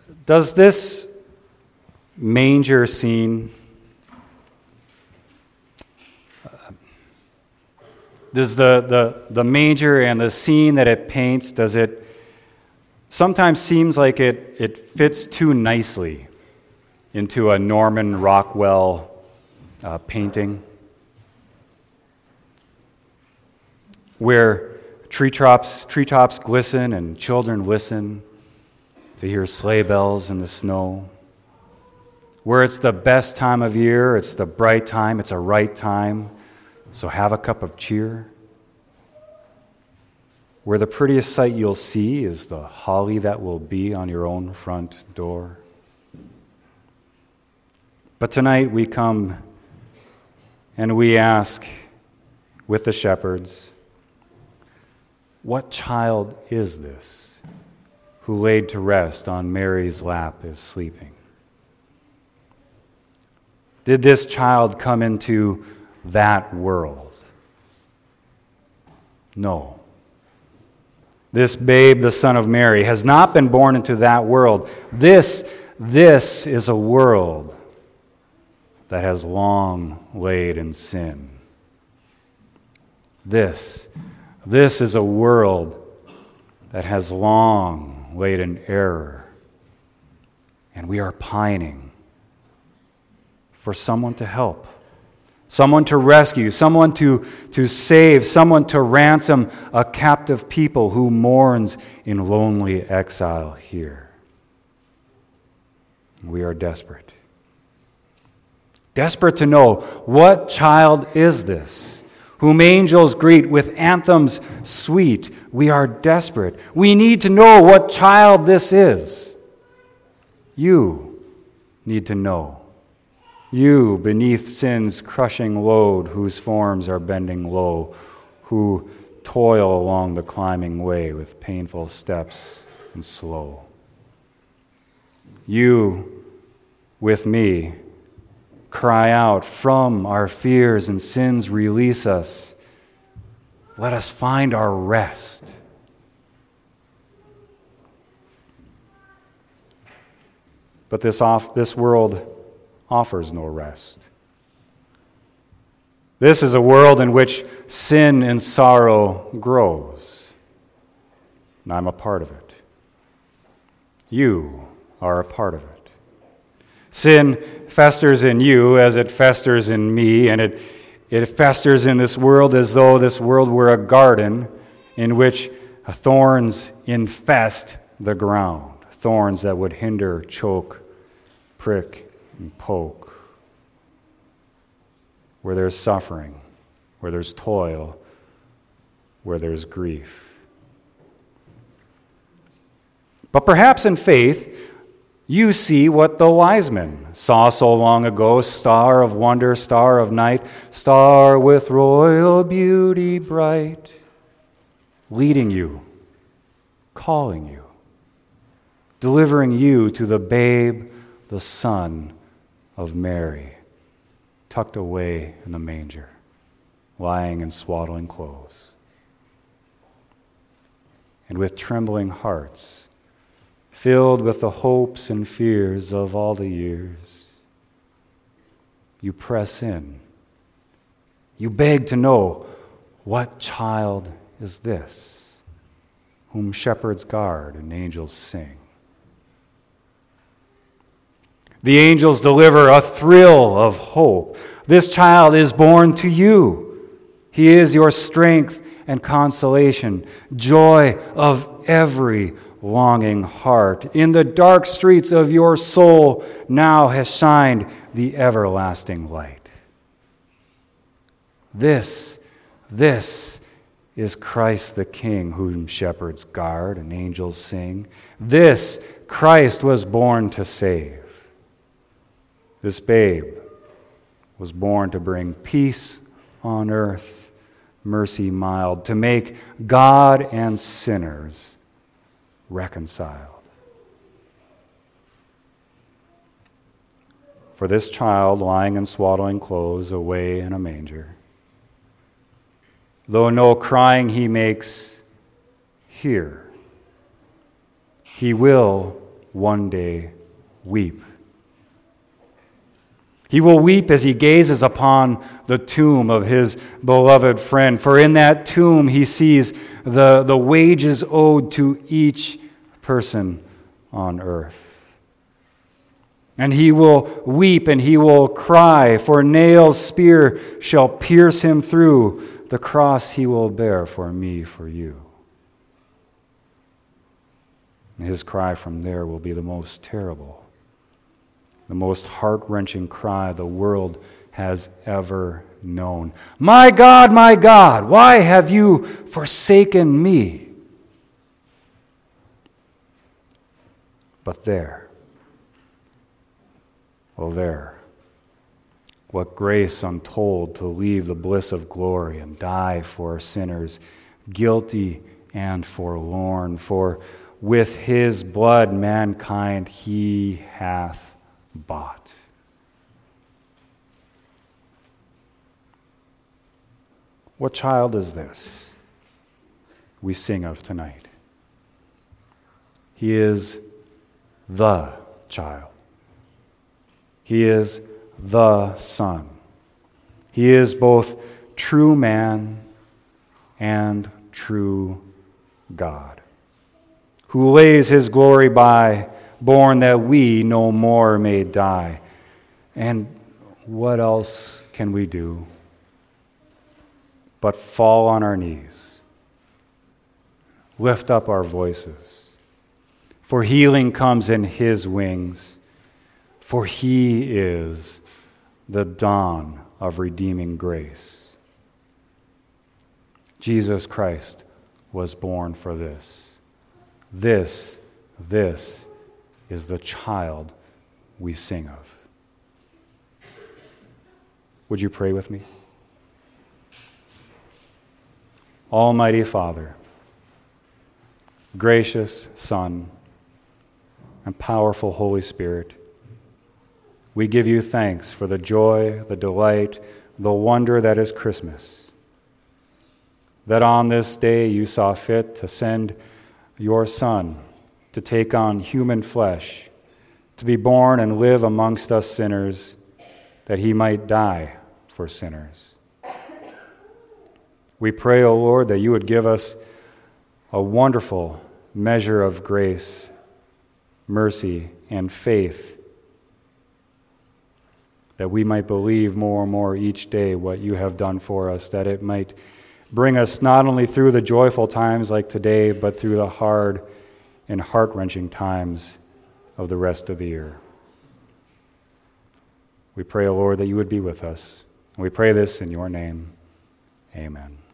Does this manger scene, does the manger and the scene that it paints, does it sometimes seems like it fits too nicely into a Norman Rockwell painting, where treetops glisten and children listen to hear sleigh bells in the snow, where it's the best time of year, it's the bright time, it's a right time, so have a cup of cheer, where the prettiest sight you'll see is the holly that will be on your own front door. But tonight we come and we ask with the shepherds, what child is this who laid to rest on Mary's lap is sleeping? Did this child come into that world? No. This babe, the Son of Mary, has not been born into that world. This is a world that has long laid in sin. This is a world that has long laid in error. And we are pining for someone to help, someone to rescue, someone to save, someone to ransom a captive people who mourns in lonely exile here. We are desperate. Desperate to know, what child is this, whom angels greet with anthems sweet? We are desperate. We need to know what child this is. You need to know. You, beneath sin's crushing load, whose forms are bending low, who toil along the climbing way with painful steps and slow. You, with me, cry out, from our fears and sins release us. Let us find our rest. But this world offers no rest. This is a world in which sin and sorrow grows. And I'm a part of it. You are a part of it. Sin festers in you as it festers in me, and it festers in this world as though this world were a garden in which thorns infest the ground, thorns that would hinder, choke, prick, and poke. Where there's suffering, where there's toil, where there's grief. But perhaps in faith, you see what the wise men saw so long ago, star of wonder, star of night, star with royal beauty bright, leading you, calling you, delivering you to the babe, the Son of Mary, tucked away in the manger, lying in swaddling clothes. And with trembling hearts, filled with the hopes and fears of all the years, you press in. You beg to know, what child is this, whom shepherds guard and angels sing? The angels deliver a thrill of hope. This child is born to you. He is your strength and consolation, joy of every longing heart. In the dark streets of your soul now has shined the everlasting light. This is Christ the King, whom shepherds guard and angels sing. This Christ was born to save. This babe was born to bring peace on earth, mercy mild, to make God and sinners reconciled. For this child lying in swaddling clothes away in a manger, though no crying he makes, hear. He will one day weep. He will weep as he gazes upon the tomb of his beloved friend, for in that tomb he sees the wages owed to each person on earth. And he will weep and he will cry, for nail's spear shall pierce him through, the cross he will bear for me, for you. And his cry from there will be the most terrible, the most heart-wrenching cry the world has ever known. My God, why have you forsaken me? But there, what grace untold to leave the bliss of glory and die for sinners, guilty and forlorn, for with his blood mankind he hath bought. What child is this we sing of tonight? He is the child. He is the Son. He is both true man and true God, who lays his glory by, born that we no more may die. And what else can we do but fall on our knees, lift up our voices? For healing comes in his wings, for he is the dawn of redeeming grace. Jesus Christ was born for this. This is the child we sing of. Would you pray with me? Almighty Father, gracious Son, and powerful Holy Spirit, we give you thanks for the joy, the delight, the wonder that is Christmas, that on this day you saw fit to send your Son to take on human flesh, to be born and live amongst us sinners, that he might die for sinners. We pray, O Lord, that you would give us a wonderful measure of grace, mercy, and faith, that we might believe more and more each day what you have done for us, that it might bring us not only through the joyful times like today, but through the hard and heart-wrenching times of the rest of the year. We pray, O Lord, that you would be with us. And we pray this in your name. Amen.